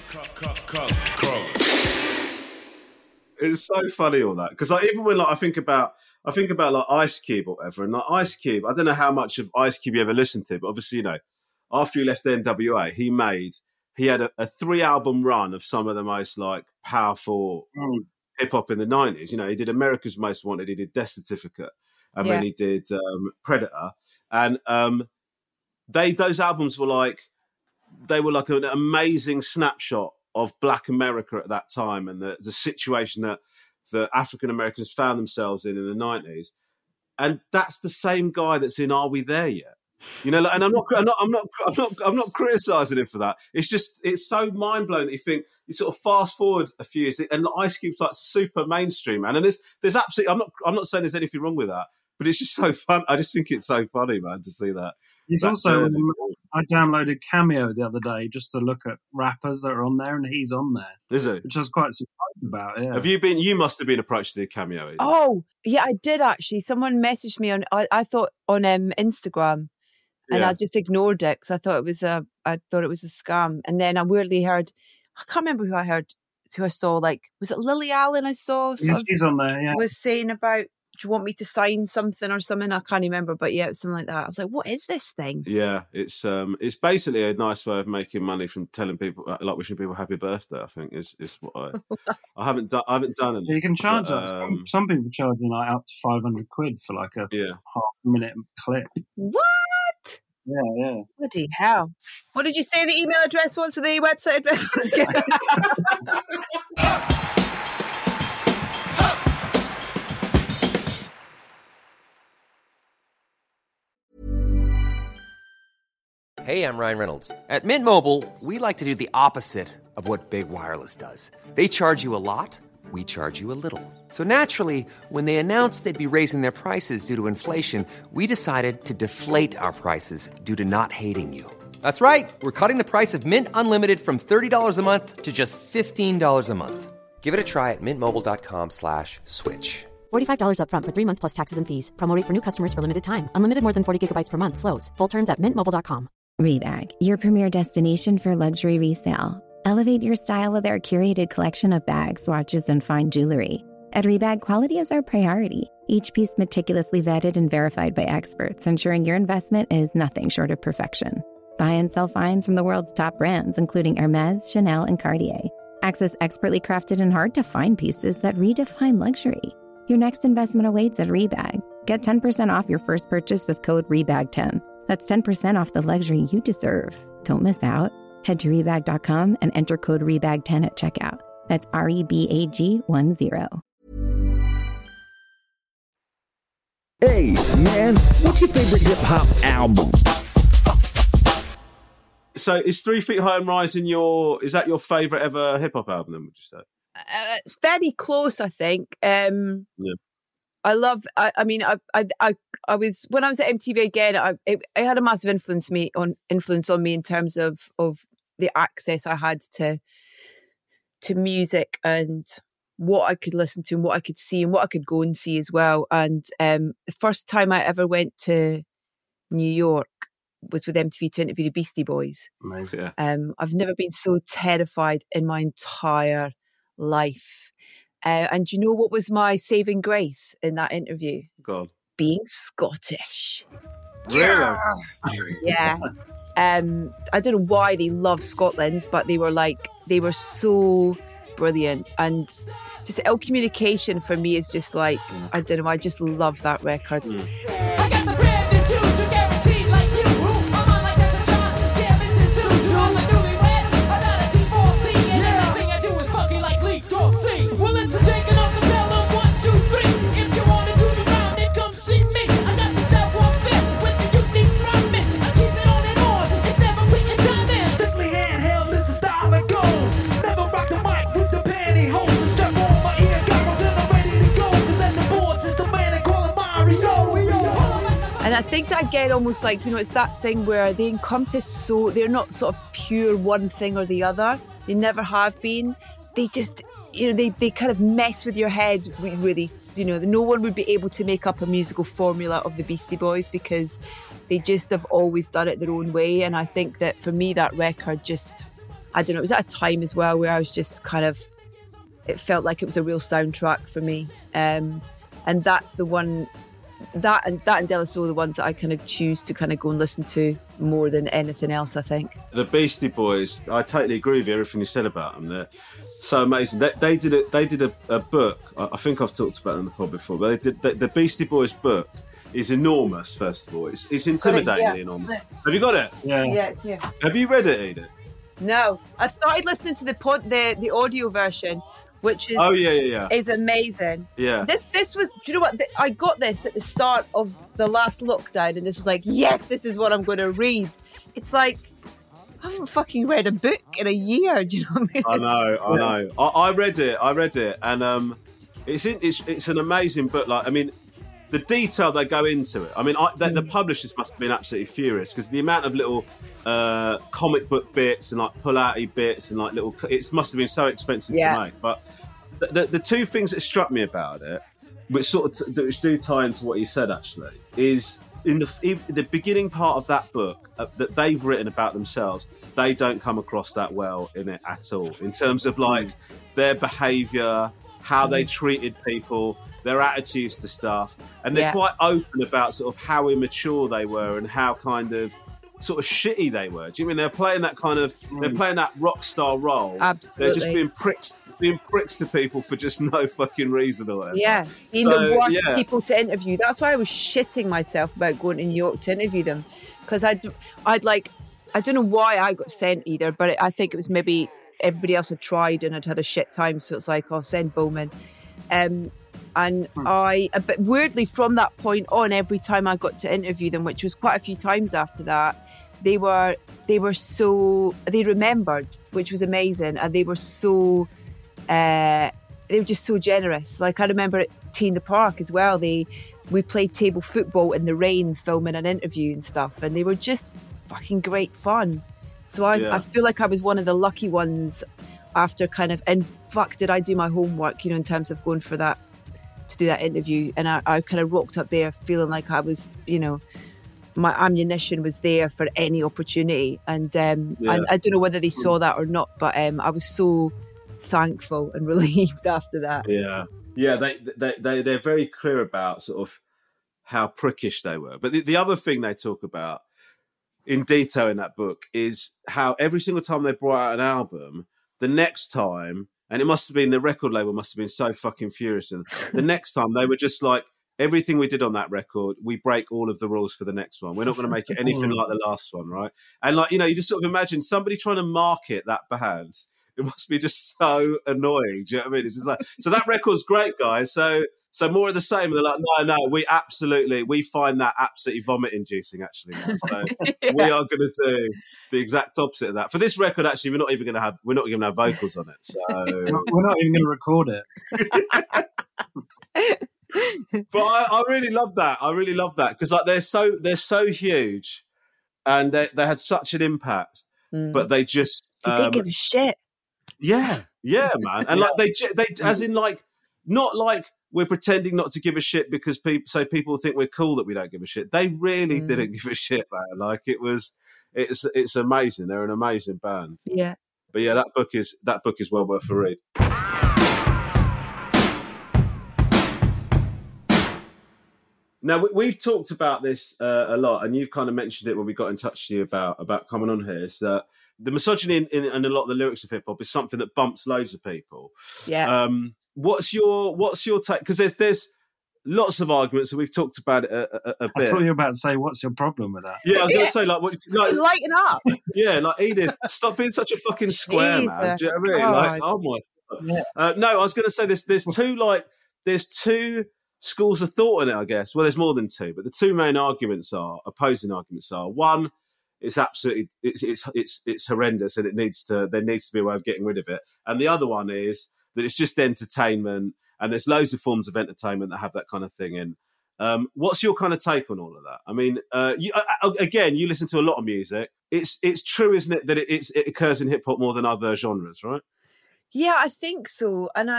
It's so funny all that, because like, even when like I think about like Ice Cube or whatever, and like Ice Cube, I don't know how much of Ice Cube you ever listened to, but obviously, you know, after he left NWA, he had a 3-album run of some of the most like powerful hip hop in the 90s. You know, he did America's Most Wanted, he did Death Certificate, and then he did Predator, and those albums were like an amazing snapshot of Black America at that time, and the situation that the African Americans found themselves in the 90s. And that's the same guy that's in Are We There Yet? You know, like, and I'm not criticizing him for that. It's just, it's so mind blowing that you sort of fast forward a few years, and Ice Cube's like super mainstream, man. And there's absolutely, I'm not saying there's anything wrong with that, but it's just so fun. I just think it's so funny, man, to see that. He's also, I downloaded Cameo the other day just to look at rappers that are on there, and he's on there. Is he? Which I was quite surprised about, yeah. You must have been approached to do Cameo. Oh, yeah, I did actually. Someone messaged me I thought on Instagram, and I just ignored it because I thought it was a scam. And then I weirdly heard, I can't remember who I saw, like, was it Lily Allen I saw? Yeah, she's on there, yeah. Was saying about, do you want me to sign something or something? I can't remember, but yeah, it was something like that. I was like, what is this thing? Yeah, it's basically a nice way of making money from telling people, like wishing people happy birthday, I think is what I haven't done it. You can charge some people charging like up to 500 quid for like a half-minute clip. What? Yeah. Bloody hell. What did you say the email address was for the website address? Hey, I'm Ryan Reynolds. At Mint Mobile, we like to do the opposite of what Big Wireless does. They charge you a lot, we charge you a little. So naturally, when they announced they'd be raising their prices due to inflation, we decided to deflate our prices due to not hating you. That's right. We're cutting the price of Mint Unlimited from $30 a month to just $15 a month. Give it a try at mintmobile.com/switch. $45 up front for 3 months plus taxes and fees. Promo rate for new customers for limited time. Unlimited more than 40 gigabytes per month slows. Full terms at mintmobile.com. Rebag, your premier destination for luxury resale. Elevate your style with our curated collection of bags, watches, and fine jewelry. At Rebag, quality is our priority. Each piece meticulously vetted and verified by experts, ensuring your investment is nothing short of perfection. Buy and sell finds from the world's top brands, including Hermès, Chanel, and Cartier. Access expertly crafted and hard-to-find pieces that redefine luxury. Your next investment awaits at Rebag. Get 10% off your first purchase with code REBAG10. That's 10% off the luxury you deserve. Don't miss out. Head to Rebag.com and enter code REBAG10 at checkout. That's REBAG10. Hey, man, what's your favorite hip-hop album? So is 3 Feet High and Rising is that your favourite ever hip-hop album then, would you say? It's very close, I think. Yeah. I love. I mean, I was when I was at MTV again. It had a massive influence on me in terms of the access I had to music and what I could listen to and what I could see and what I could go and see as well. And the first time I ever went to New York was with MTV to interview the Beastie Boys. Amazing. Yeah. I've never been so terrified in my entire life. And do you know what was my saving grace in that interview? God. Being Scottish. Really? Yeah. I don't know why they love Scotland, but they were so brilliant. And just ill communication for me is just like, I don't know, I just love that record. I got the brand new dude, you guaranteed like you. I'm on like that's a child, yeah, Mr. Zeus. I'm a newlywed, I'm not a divorcee, and everything I do is fucking like Lee Dorsey. Well, it's a taking off the bell of 1, 2, 3. If you wanna do the round, then come see me. I got the savoir-faire with the unique rhyming. I keep it on and on, it's never written time in. Strictly handheld, Mr. Style and Gold. Never rock the mic with the pantyhose. And strap on my ear goggles and I'm ready to go. Cause at the boards, it's the man they call him Mario. And I think that again, almost like, you know, it's that thing where they encompass they're not sort of pure one thing or the other. They never have been. They just, you know, they kind of mess with your head really. You know, no one would be able to make up a musical formula of the Beastie Boys because they just have always done it their own way. And I think that for me, that record just, I don't know, it was at a time as well where I was just kind of, it felt like it was a real soundtrack for me. And that's the one, that and De La Soul are the ones that I kind of choose to kind of go and listen to more than anything else, I think. The Beastie Boys, I totally agree with you, everything you said about them. They're so amazing. They did a book. I think I've talked about it on the pod before, but the Beastie Boys book is enormous. First of all, it's intimidatingly enormous. Have you got it? Yeah. Yes. Yeah. Have you read it, Edith? No, I started listening to the audio version, which is is amazing. Yeah. This was. Do you know what? I got this at the start of the last lockdown, and this was like, yes, this is what I'm going to read. It's like, I haven't fucking read a book in a year. Do you know what I mean? I know. I read it, and it's an amazing book. Like, I mean, the detail they go into it. I mean, the publishers must have been absolutely furious because the amount of little comic book bits and like pull-outy bits and like little, it must have been so expensive to make. But the two things that struck me about it, which which do tie into what you said actually, is in the beginning part of that book that they've written about themselves, they don't come across that well in it at all in terms of like their behaviour, how they treated people, their attitudes to stuff, and they're quite open about sort of how immature they were and how kind of sort of shitty they were. Do you mean they're playing that kind of they're playing that rock star role? Absolutely. They're just being pricks to people for just no fucking reason or whatever. Yeah, being the worst people to interview. That's why I was shitting myself about going to New York to interview them, because I'd like, I don't know why I got sent either, but I think it was maybe everybody else had tried and had a shit time, so it's like, I'll send Bowman. And but weirdly from that point on, every time I got to interview them, which was quite a few times after that, they remembered, which was amazing, and they were so were just so generous. Like I remember at Tea in the Park as well. We played table football in the rain, filming an interview and stuff, and they were just fucking great fun. So I feel like I was one of the lucky ones after kind of, and fuck, did I do my homework, in terms of going for that, to do that interview. And I kind of rocked up there feeling like I was, my ammunition was there for any opportunity. And I don't know whether they saw that or not, but I was so thankful and relieved after that. Yeah, they're very clear about sort of how prickish they were. But the other thing they talk about in detail in that book is how every single time they brought out an album, the next time, and it must have been, the record label must have been so fucking furious. And the next time they were just like, everything we did on that record, we break all of the rules for the next one. We're not going to make it anything like the last one, right? And like, you just sort of imagine somebody trying to market that band. It must be just so annoying. Do you know what I mean? It's just like, so that record's great, guys. So more of the same. They're like, no, we find that absolutely vomit-inducing, actually. Now. So we are going to do the exact opposite of that. For this record, actually, we're not even going to have vocals on it. So we're not even going to record it. But I really love that. I really love that because like they're so huge, and they had such an impact. But they just they didn't give a shit. Yeah, man. And like they as in like not like we're pretending not to give a shit because people think we're cool that we don't give a shit. They really didn't give a shit, man. Like it's amazing. They're an amazing band. Yeah. But yeah, that book is well worth a read. Now, we've talked about this a lot, and you've kind of mentioned it when we got in touch with you about coming on here, is that the misogyny in a lot of the lyrics of hip-hop is something that bumps loads of people. Yeah. What's your take? Because there's lots of arguments, and we've talked about it a bit. I thought you were about to say, what's your problem with that? Yeah, I was going to say, lighten up. Yeah, like, Edith, stop being such a fucking square, man. Do you know what I mean? Like, oh my God. Yeah. No, I was going to say there's two schools of thought in it, I guess. Well, there's more than two, but the two main opposing arguments are, one, it's absolutely, it's horrendous, and there needs to be a way of getting rid of it. And the other one is that it's just entertainment, and there's loads of forms of entertainment that have that kind of thing in. What's your kind of take on all of that? I mean, you listen to a lot of music. It's true, isn't it, that it occurs in hip hop more than other genres, right? Yeah, I think so. And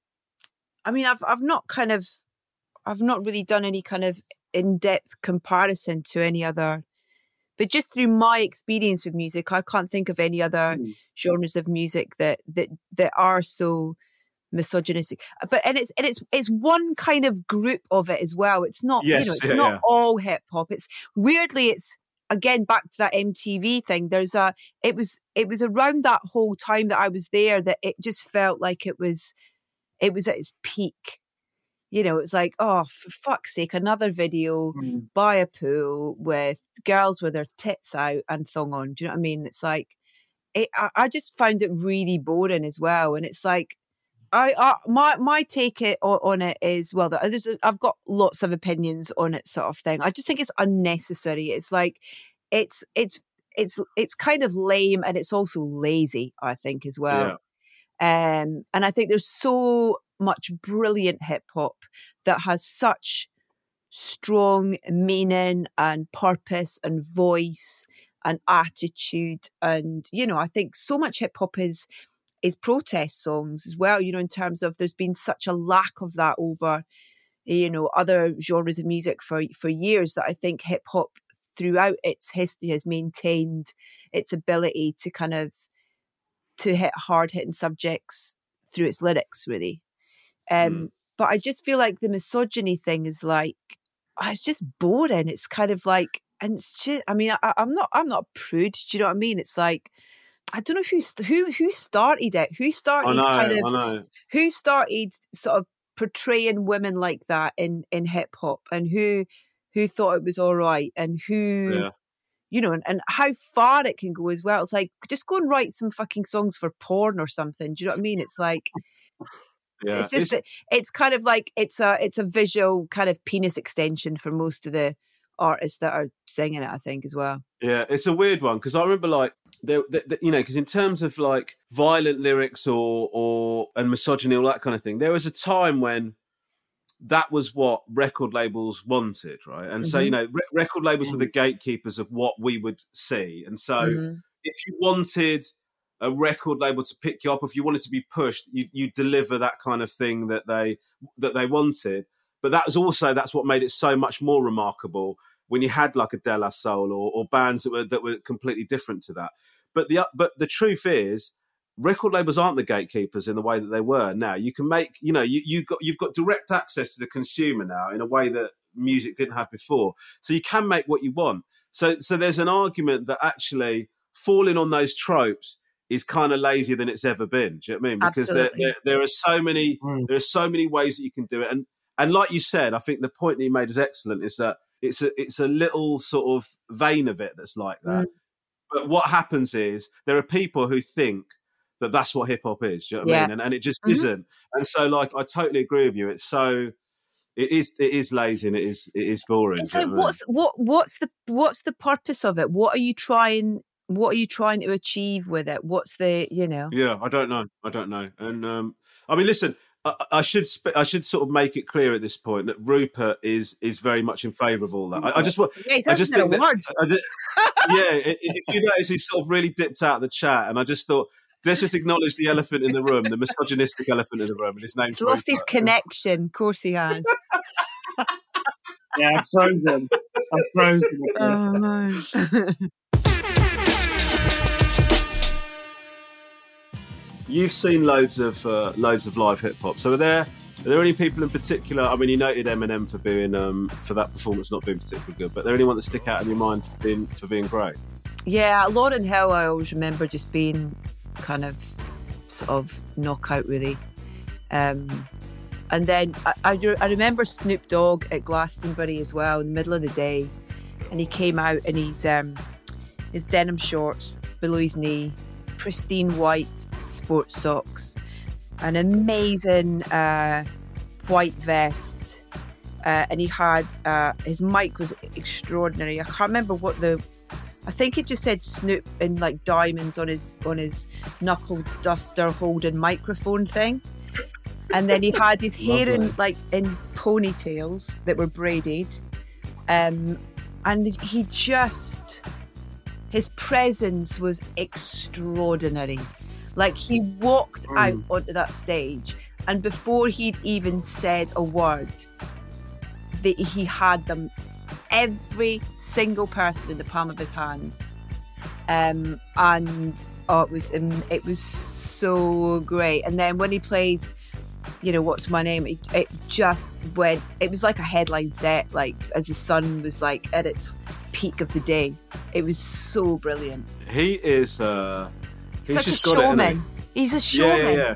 I've not really done any kind of in-depth comparison to any other, but just through my experience with music, I can't think of any other genres of music that are so misogynistic. But it's one kind of group of it as well. It's not it's not all hip hop. It's again back to that MTV thing. It was around that whole time that I was there that it just felt like it was at its peak. It's like, oh, for fuck's sake, another video by a pool with girls with their tits out and thong on. Do you know what I mean? It's like, I just found it really boring as well. And it's like, my take on it is, well, I've got lots of opinions on it, sort of thing. I just think it's unnecessary. It's like, it's kind of lame, and it's also lazy, I think, as well. Yeah. And I think there's so much brilliant hip hop that has such strong meaning and purpose and voice and attitude. And, I think so much hip hop is protest songs as well, in terms of there's been such a lack of that over, other genres of music for years, that I think hip hop throughout its history has maintained its ability to kind of to hit hard hitting subjects through its lyrics, really. But I just feel like the misogyny thing is like, it's just boring. It's kind of like, and it's just, I mean, I'm not a prude. Do you know what I mean? It's like, I don't know who started it. Who started sort of portraying women like that in hip hop, and who thought it was all right, and who, and how far it can go as well. It's like, just go and write some fucking songs for porn or something. Do you know what I mean? It's like, yeah, it's just, it's kind of like, it's a visual kind of penis extension for most of the artists that are singing it, I think, as well. Yeah, it's a weird one, because I remember, like, because in terms of like violent lyrics and misogyny, all that kind of thing, there was a time when that was what record labels wanted, right? And so, record labels were the gatekeepers of what we would see. And so if you wanted a record label to pick you up, if you wanted to be pushed, you deliver that kind of thing that they wanted. But that's what made it so much more remarkable when you had like a De La Soul or bands that were completely different to that. But the truth is, record labels aren't the gatekeepers in the way that they were now. You can make, you've got direct access to the consumer now in a way that music didn't have before. So you can make what you want. So there's an argument that actually falling on those tropes is kind of lazier than it's ever been. Do you know what I mean? Because there are so many ways that you can do it. And like you said, I think the point that you made is excellent. Is that it's a little sort of vein of it that's like that. But what happens is there are people who think that that's what hip hop is. Do you know what I mean? And it just isn't. And so, like, I totally agree with you. It is lazy and it is boring. So what's the purpose of it? What are you trying to achieve with it? What's the Yeah, I don't know. And I mean, listen, I should sort of make it clear at this point that Rupert is very much in favour of all that. I just think that, if you notice, he's sort of really dipped out of the chat, and I just thought, let's just acknowledge the elephant in the room, the misogynistic elephant in the room, and his name's Rupert. Lost his connection. Of course he has. Yeah, I've frozen. Oh no. You've seen loads of live hip hop. So are there any people in particular? I mean, you noted Eminem for being for that performance not being particularly good, but are there anyone that stick out in your mind for being great? Yeah, Lauryn Hill, I always remember just being kind of sort of knockout really. And then I remember Snoop Dogg at Glastonbury as well in the middle of the day, and he came out in his denim shorts below his knee, pristine white sports socks, an amazing white vest, and he had his mic was extraordinary. I can't remember I think it just said Snoop in like diamonds on his knuckle duster holding microphone thing, and then he had his hair in ponytails that were braided, and his presence was extraordinary. Like, he walked out onto that stage, and before he'd even said a word, he had them, every single person in the palm of his hands. It was so great. And then when he played, What's My Name, it just went, it was like a headline set, like as the sun was like at its peak of the day. It was so brilliant. He is He's such a showman. He's a showman. Yeah.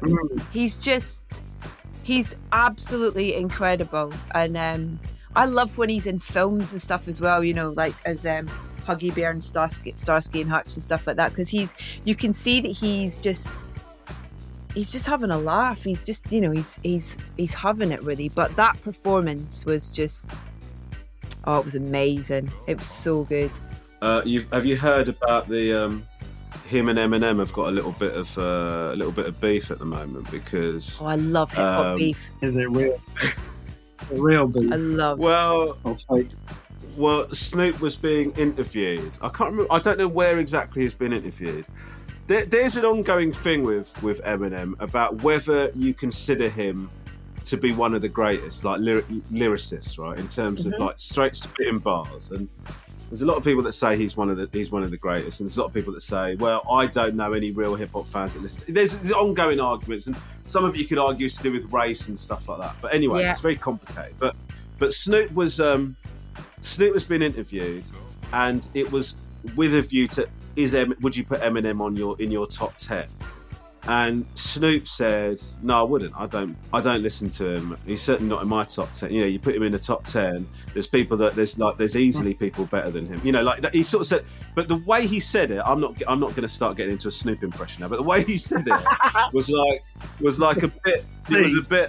He's absolutely incredible. And I love when he's in films and stuff as well, like as Huggy Bear and Starsky and Hutch and stuff like that, because you can see that he's just having a laugh. He's just, he's having it really. But that performance was just, it was amazing. It was so good. Have you heard about the him and Eminem have got a little bit of beef at the moment because I love hip hop beef. Is it real? Real beef. I love. Well, Snoop was being interviewed. I can't remember. I don't know where exactly he's been interviewed. There's an ongoing thing with Eminem about whether you consider him to be one of the greatest, like lyricists, right? In terms of like straight spitting bars, and there's a lot of people that say he's one of the greatest, and there's a lot of people that say, well, I don't know any real hip hop fans that listen. There's ongoing arguments, and some of it you could argue is to do with race and stuff like that. But anyway, It's very complicated. But Snoop was being interviewed, and it was with a view to would you put Eminem in your top 10? And Snoop said, no, I wouldn't. I don't listen to him. He's certainly not in my top 10. You put him in the top 10. There's people there's easily people better than him. He sort of said, but the way he said it, I'm not going to start getting into a Snoop impression now. But the way he said it was like a bit. It was a bit.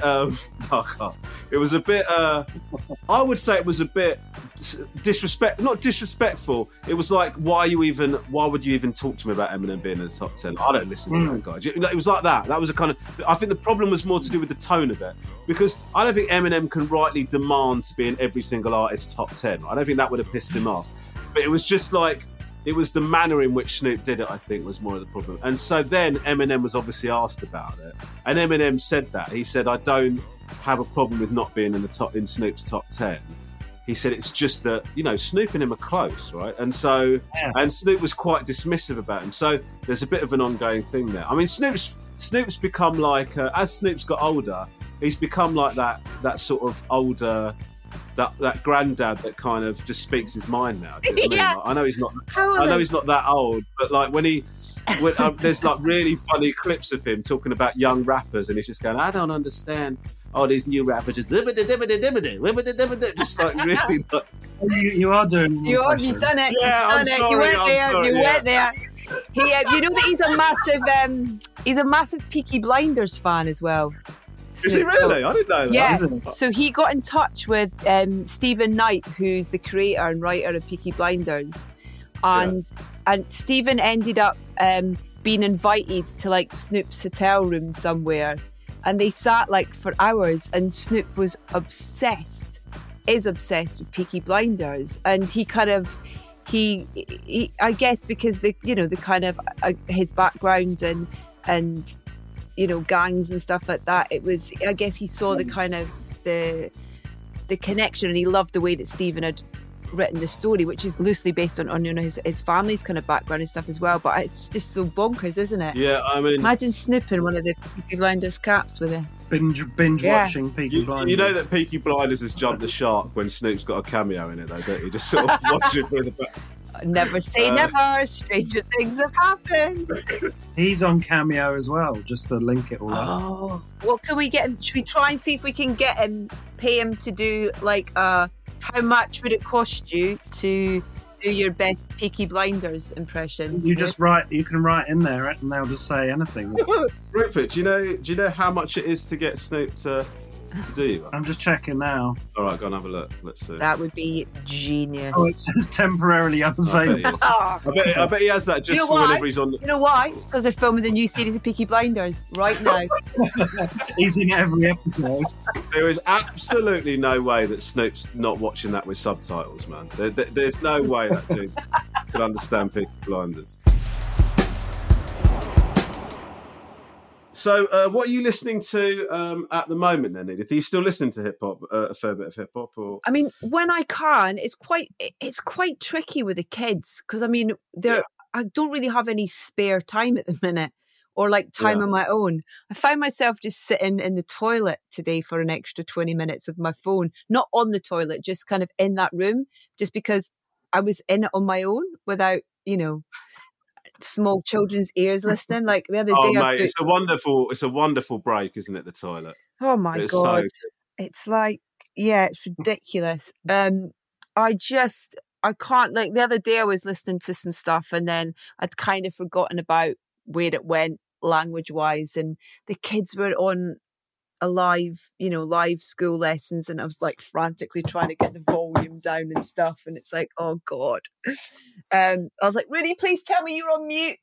It was a bit. I would say it was a bit not disrespectful. It was like, why would you even talk to me about Eminem being in the top 10? I don't listen to that guy. It was like that. That was a kind of. I think the problem was more to do with the tone of it, because I don't think Eminem can rightly demand to be in every single artist's top 10. I don't think that would have pissed him off. But it was just like. It was the manner in which Snoop did it, I think, was more of the problem. And so then Eminem was obviously asked about it. And Eminem said that. He said, I don't have a problem with not being in Snoop's top 10. He said, it's just that, Snoop and him are close, right? And so, and Snoop was quite dismissive about him. So there's a bit of an ongoing thing there. I mean, Snoop's become like, as Snoop's got older, he's become like that sort of older... That granddad that kind of just speaks his mind now. Do you know what I mean? Like, I know he's not. I know he's not that old, but like when there's like really funny clips of him talking about young rappers, and he's just going, "I don't understand all these new rappers just like really." Like, you are doing. You've done it. Yeah, I'm sorry. You went there. Sorry, you went there. He, you know that he's a massive Peaky Blinders fan as well. Is he really? I didn't know that. Yeah. So he got in touch with Stephen Knight, who's the creator and writer of Peaky Blinders, and Stephen ended up being invited to like Snoop's hotel room somewhere, and they sat like for hours, and Snoop was obsessed with Peaky Blinders, and he kind of he I guess because the kind of his background and gangs and stuff like that. It was, I guess he saw the kind of the connection, and he loved the way that Stephen had written the story, which is loosely based on his family's kind of background and stuff as well. But it's just so bonkers, isn't it? Yeah, I mean, imagine Snoop in one of the Peaky Blinders caps with a binge watching Peaky Blinders. You know that Peaky Blinders has jumped the shark when Snoop's got a cameo in it, though, don't you? Just sort of watch it through the back. Never say never. Stranger things have happened. He's on Cameo as well, just to link it all up. Oh, what can we get him? Should we try and see if we can pay him to do like how much would it cost you to do your best Peaky Blinders impression? You can write in there and they'll just say anything. Rupert, do you know how much it is to get Snoop to do that? I'm just checking now. All right, go and have a look. Let's see. That would be genius. Oh, it says temporarily unavailable. I bet he has that just for whenever he's on. You know why? It's because they're filming the new series of Peaky Blinders right now. He's in every episode. There is absolutely no way that Snoop's not watching that with subtitles, man. There's no way that dude could understand Peaky Blinders. So, what are you listening to at the moment, then, Edith? Are you still listening to hip hop, a fair bit of hip hop, or? I mean, when I can, it's quite tricky with the kids because I mean, I don't really have any spare time at the minute, or like time on my own. I found myself just sitting in the toilet today for an extra 20 minutes with my phone, not on the toilet, just kind of in that room, just because I was in it on my own without, small children's ears listening. Like the other day, mate, it's a wonderful break, isn't it? The toilet. Oh my god, it's like it's ridiculous. I can't. Like the other day, I was listening to some stuff, and then I'd kind of forgotten about where it went language wise, and the kids were on a live school lessons, and I was like frantically trying to get the volume down and stuff, and it's like, oh god. I was like, really, please tell me you're on mute.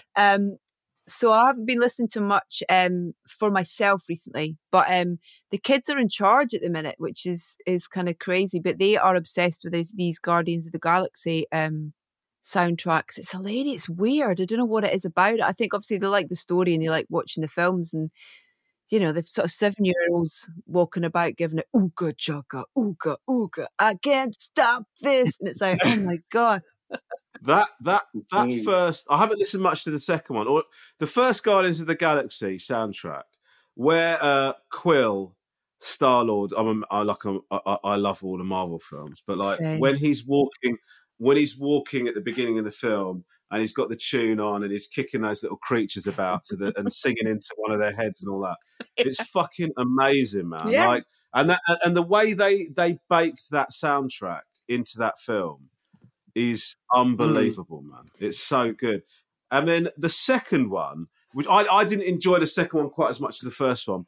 So I haven't been listening to much for myself recently, but the kids are in charge at the minute, which is kind of crazy, but they are obsessed with these Guardians of the Galaxy soundtracks. It's hilarious. It's weird. I don't know what it is about it. I think obviously they like the story and they like watching the films, and the sort of 7-year-olds walking about giving it ooga chugga, ooga ooga, I can't stop this, and it's like, oh my god. That first, I haven't listened much to the second one, or the first Guardians of the Galaxy soundtrack, where Quill, Star-Lord. I love all the Marvel films, but like when he's walking at the beginning of the film, and he's got the tune on, and he's kicking those little creatures about and singing into one of their heads and all that. It's fucking amazing, man. Yeah. Like, and the way they baked that soundtrack into that film is unbelievable, man. It's so good. And then the second one, which I didn't enjoy the second one quite as much as the first one, but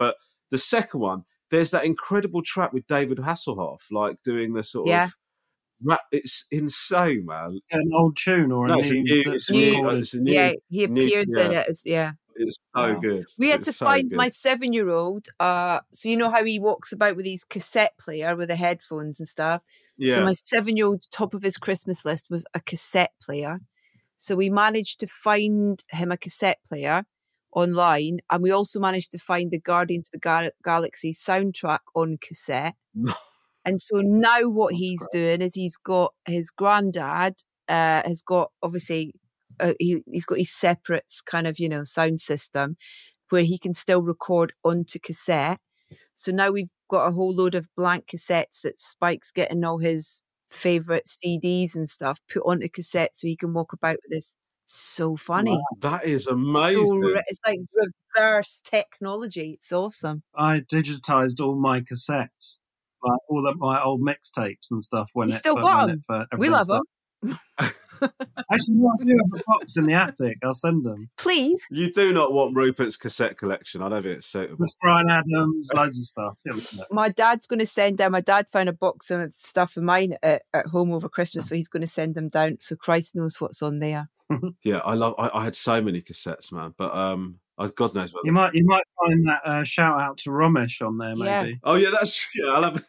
The second one, there's that incredible track with David Hasselhoff, like doing the sort of rap. It's insane, man. An old tune or it's a new. Yeah, he appears in it. It's so good. We had to find my 7-year-old. So you know how he walks about with his cassette player with the headphones and stuff. Yeah. So my 7-year-old, top of his Christmas list was a cassette player. So we managed to find him a cassette player online, and we also managed to find the Guardians of the Galaxy soundtrack on cassette. And so now what he's doing is he's got his granddad has got obviously he's got his separate kind of sound system where he can still record onto cassette. So now we've got a whole load of blank cassettes that Spike's getting all his favourite CDs and stuff put onto cassette so he can walk about with this. So funny. Wow, that is amazing. It's like reverse technology. It's awesome. I digitized all my cassettes, like all of my old mixtapes and stuff. You still got them? We love them. Actually, I do have a box in the attic. I'll send them. Please. You do not want Rupert's cassette collection. I don't think it's suitable. There's Bryan Adams, loads of stuff. My dad's going to send down. My dad found a box of stuff of mine at home over Christmas, so he's going to send them down. So Christ knows what's on there. Yeah, I had so many cassettes, man. But God knows what. You might find that shout out to Ramesh on there, maybe. Yeah. Oh yeah, I love.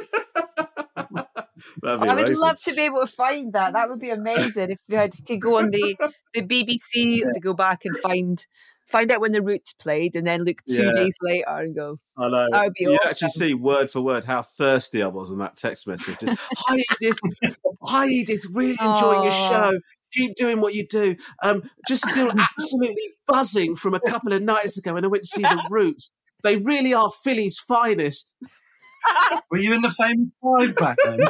I would love to be able to find that. That would be amazing if you could go on the BBC to go back and find out when the Roots played, and then look 2 days later and go. I know. That would be you awesome. actually see word for word how thirsty I was on that text message. Just, Hi Edith, really enjoying your show. Keep doing what you do. Just still absolutely buzzing from a couple of nights ago when I went to see the Roots. They really are Philly's finest. Were you in the Famous Five back then?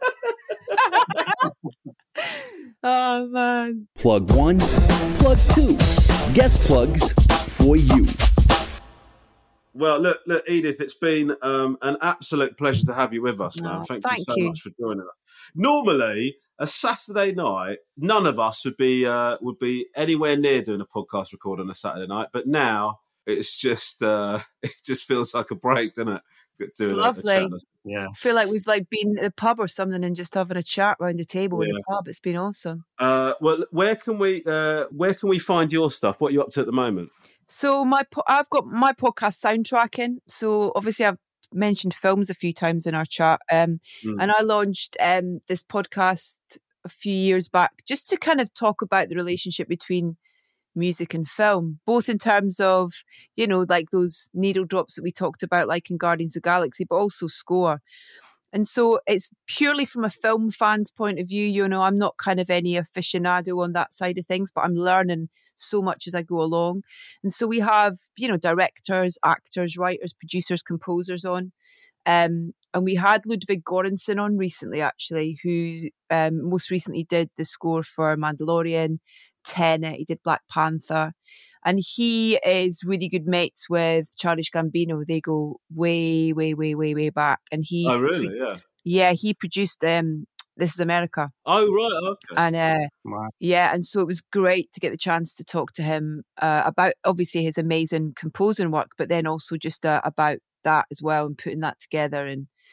Oh man. Plug 1, plug 2. Guest plugs for you. Well, look, Edith, it's been an absolute pleasure to have you with us, man. Thank you so much for joining us. Normally, a Saturday night, none of us would be anywhere near doing a podcast record on a Saturday night, but now it's just it just feels like a break, doesn't it? Doing lovely. Yeah, I feel like we've been at the pub or something and just having a chat around the table in the pub. It's been awesome. Well, where can we find your stuff? What are you up to at the moment? So I've got my podcast Soundtracking. So obviously I've mentioned films a few times in our chat, and I launched this podcast a few years back just to kind of talk about the relationship between music and film, both in terms of, like those needle drops that we talked about, like in Guardians of the Galaxy, but also score. And so it's purely from a film fan's point of view. I'm not kind of any aficionado on that side of things, but I'm learning so much as I go along. And so we have, directors, actors, writers, producers, composers on. And we had Ludwig Göransson on recently, actually, who most recently did the score for Mandalorian, Tenet, he did Black Panther, and he is really good mates with Childish Gambino. They go way, way, way, way, way back. And he he produced This Is America. Oh right, okay. And and so it was great to get the chance to talk to him about obviously his amazing composing work, but then also just about that as well, and putting that together,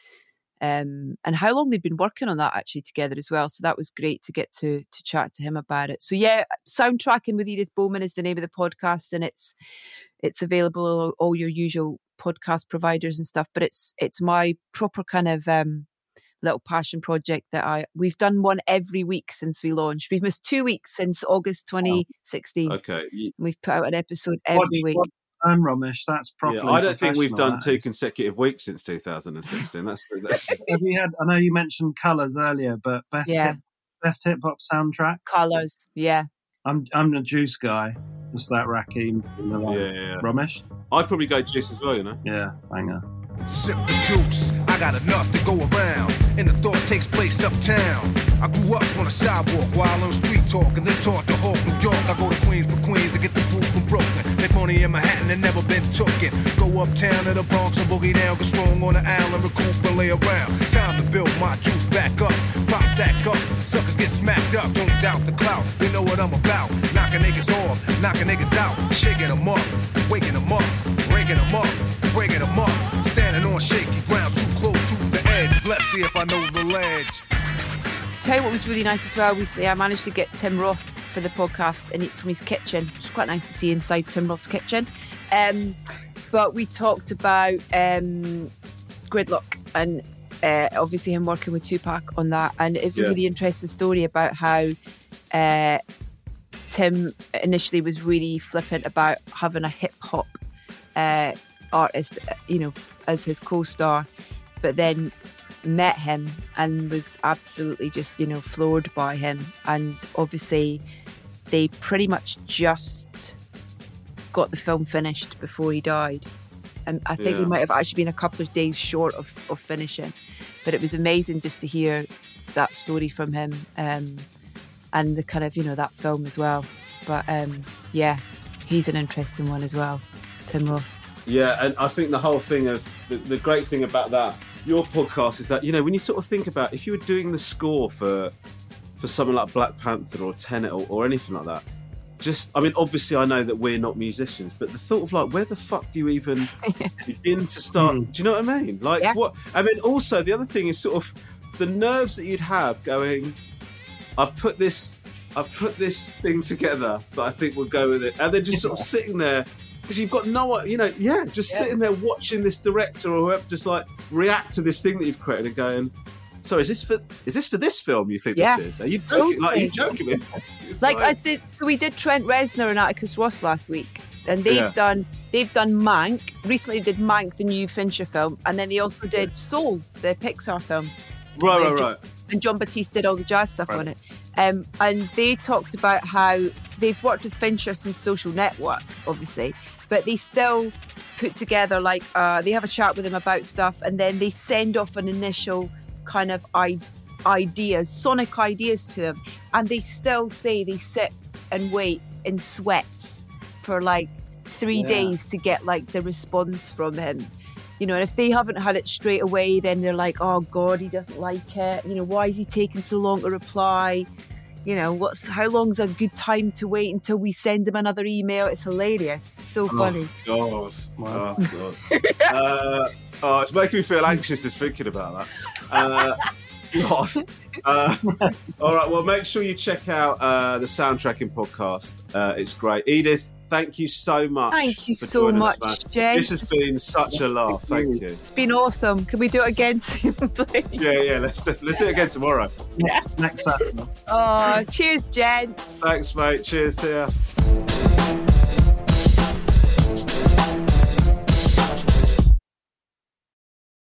and how long they'd been working on that actually together as well. So that was great to get to chat to him about it. So Soundtracking with Edith Bowman is the name of the podcast, and it's available on all your usual podcast providers and stuff. But it's my proper kind of little passion project that we've done one every week since we launched. We've missed 2 weeks since August 2016. Okay, we've put out an episode every week. And Ramesh, that's properly. I don't think we've done 2 consecutive weeks since 2016. That's. Have you had? I know you mentioned Colours earlier, but best hip hop soundtrack. Colours, yeah. I'm the Juice guy. Just that Rakim. Ramesh. I'd probably go Juice as well. Yeah, banger. Sip the juice, I got enough to go around, and the thought takes place uptown. I grew up on a sidewalk while on street talk, and then taught to Hawk, New York. I go to Queens for Queens to get the food from Brooklyn. Make money in Manhattan and never been tooken. Go uptown to the Bronx and boogie down, get strong on the island, recoup and lay around. Time to build my juice back up, pop stack up, suckers get smacked up. Don't doubt the clout, they know what I'm about. Knocking niggas off, knocking niggas out, shaking them up, waking them up, breaking them up, breaking them up. see if I know the ledge. Tell you what was really nice as well, I managed to get Tim Roth for the podcast and eat from his kitchen, which is quite nice to see inside Tim Roth's kitchen. But we talked about Gridlock and obviously him working with Tupac on that, and it was a really interesting story about how Tim initially was really flippant about having a hip-hop artist, as his co-star, but then met him and was absolutely just, floored by him. And obviously they pretty much just got the film finished before he died. And I think he might have actually been a couple of days short of finishing. But it was amazing just to hear that story from him, and the kind of, that film as well. But he's an interesting one as well, Tim Roth. Yeah, and I think the whole thing of the great thing about that, your podcast, is that, when you sort of think about if you were doing the score for something like Black Panther or Tenet or anything like that, obviously I know that we're not musicians, but the thought of like, where the fuck do you even begin to start? Do you know what I mean? Like what? I mean, also the other thing is sort of the nerves that you'd have going, I've put this thing together that I think will go with it, and then just sort of sitting there. Because you've got sitting there watching this director or whoever just like react to this thing that you've created and going, so is this for this film you think this is? Are you joking? Like, are you joking me? I said, so we did Trent Reznor and Atticus Ross last week, and they've done Mank. Recently did Mank, the new Fincher film, and then they also did Soul, the Pixar film. Right. And John Batiste did all the jazz stuff on it. And they talked about how they've worked with Fincher since Social Network, obviously, but they still put together they have a chat with him about stuff, and then they send off an initial kind of ideas, sonic ideas to them, and they still say they sit and wait in sweats for 3 days to get the response from him. And if they haven't had it straight away, then they're like, oh God, he doesn't like it. Why is he taking so long to reply? How long's a good time to wait until we send him another email? It's hilarious. It's so funny. God. Oh, God. It's making me feel anxious just thinking about that. All right, well, make sure you check out the Soundtracking podcast. It's great. Edith, thank you so much. Thank you so much, Jen. This has been such a laugh. Thank you. It's been awesome. Can we do it again soon, please? Yeah. Let's do it again tomorrow. Yeah, next Saturday. Oh, cheers, Jen. Thanks, mate. Cheers. See ya.